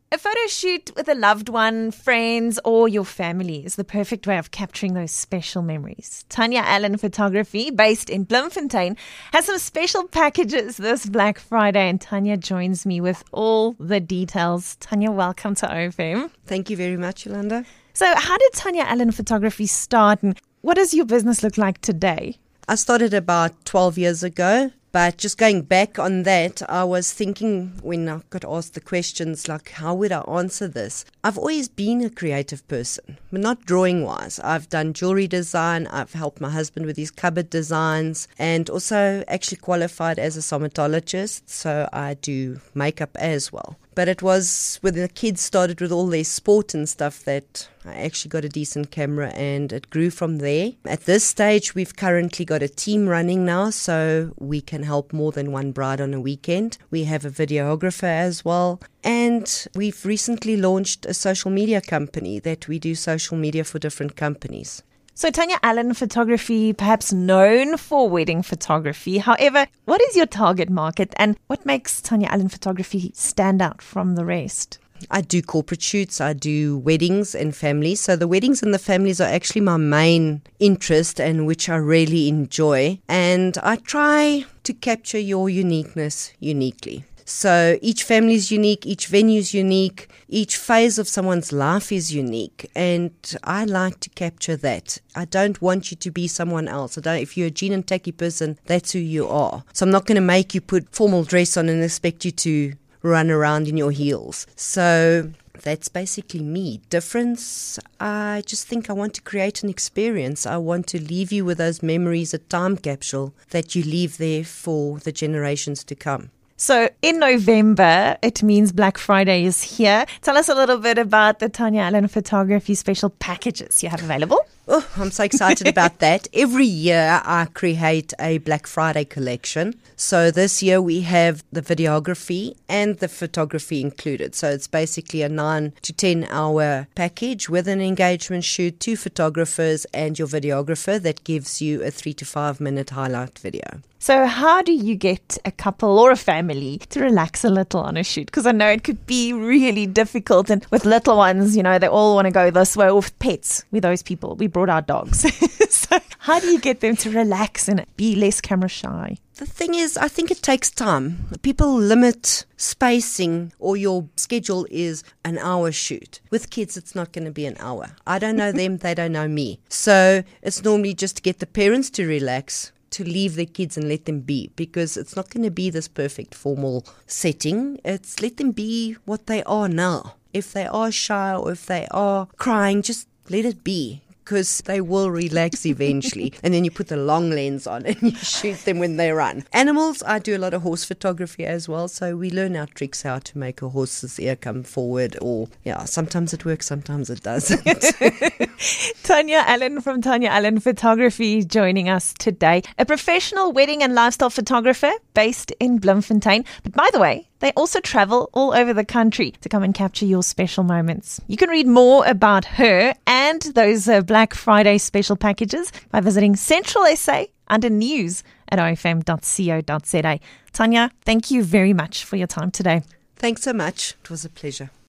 A photo shoot with a loved one, friends, or your family is the perfect way of capturing those special memories. Tanya Allen Photography, based in Bloemfontein, has some special packages this Black Friday, and Tanya joins me with all the details. Tanya, welcome to OFM. Thank you very much, Yolanda. So how did Tanya Allen Photography start, and what does your business look like today? I started about 12 years ago. But just going back on that, I was thinking when I got asked the questions like, how would I answer this? I've always been a creative person, but not drawing-wise. I've done jewelry design, I've helped my husband with his cupboard designs, and also actually qualified as a somatologist, so I do makeup as well. But it was when the kids started with all their sport and stuff that I actually got a decent camera, and it grew from there. At this stage, we've currently got a team running now, so we can help more than one bride on a weekend. We have a videographer as well. And we've recently launched a social media company that we do social media for different companies. So Tanya Allen Photography, perhaps known for wedding photography. However, what is your target market and what makes Tanya Allen Photography stand out from the rest? I do corporate shoots, I do weddings and families. So the weddings and the families are actually my main interest and which I really enjoy. And I try to capture your uniqueness uniquely. So each family is unique, each venue is unique, each phase of someone's life is unique, and I like to capture that. I don't want you to be someone else. If you're a jean and tacky person, that's who you are. So I'm not going to make you put formal dress on and expect you to run around in your heels. So that's basically me. Difference, I just think I want to create an experience. I want to leave you with those memories, a time capsule that you leave there for the generations to come. So in November, it means Black Friday is here. Tell us a little bit about the Tanya Allen Photography special packages you have available. Oh, I'm so excited about that. Every year I create a Black Friday collection. So this year we have the videography and the photography included. So it's basically a 9 to 10 hour package with an engagement shoot, 2 photographers and your videographer that gives you a 3 to 5 minute highlight video. So how do you get a couple or a family to relax a little on a shoot? Because I know it could be really difficult. And with little ones, they all want to go this way. Or with pets, with those people, we brought our dogs. So how do you get them to relax and be less camera shy? The thing is, I think it takes time. People limit spacing, or your schedule is an hour shoot. With kids, it's not going to be an hour. I don't know them, they don't know me. So it's normally just to get the parents to relax, to leave their kids and let them be, because it's not going to be this perfect formal setting. It's let them be what they are now. If they are shy or if they are crying, just let it be, because they will relax eventually. And then you put the long lens on and you shoot them when they run. Animals, I do a lot of horse photography as well. So we learn our tricks how to make a horse's ear come forward. Or, sometimes it works, sometimes it doesn't. Tanya Allen from Tanya Allen Photography joining us today. A professional wedding and lifestyle photographer based in Bloemfontein. But by the way, they also travel all over the country to come and capture your special moments. You can read more about her and those Black Friday special packages by visiting Central SA under news at ofm.co.za. Tanya, thank you very much for your time today. Thanks so much. It was a pleasure.